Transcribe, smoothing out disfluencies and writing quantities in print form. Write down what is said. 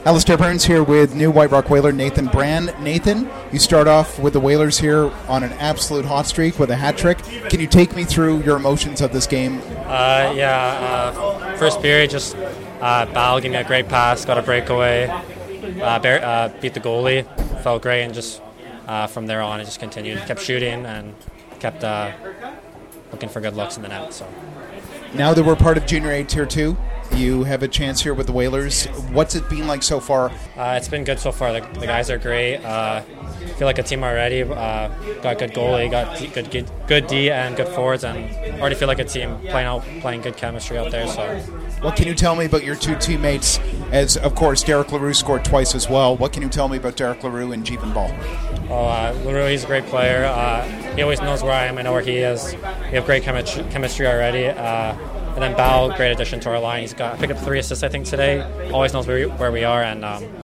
Alistair Burns here with new White Rock Whaler Nathan Brand. Nathan, you start off with the Whalers here on an absolute hot streak with a hat trick. Can you take me through your emotions of this game? First period, just Bal gave me a great pass, got a breakaway, beat the goalie, felt great, and just from there on it just continued. Kept shooting and kept looking for good looks in the net. So now that we're part of Junior A Tier 2, you have a chance here with the Whalers. What's it been like so far? It's been good so far. The guys are great. I feel like a team already. Got good goalie, got good D and good forwards, and already feel like a team playing good chemistry out there. So, what can you tell me about your two teammates? As of course, Derek Leroux scored twice as well. What can you tell me about Derek Leroux and Jeevan Ball? Leroux, he's a great player. He always knows where I am. I know where he is. We have great chemistry already. And then Bal, great addition to our line. I picked up 3 assists, I think, today. Always knows where we are, and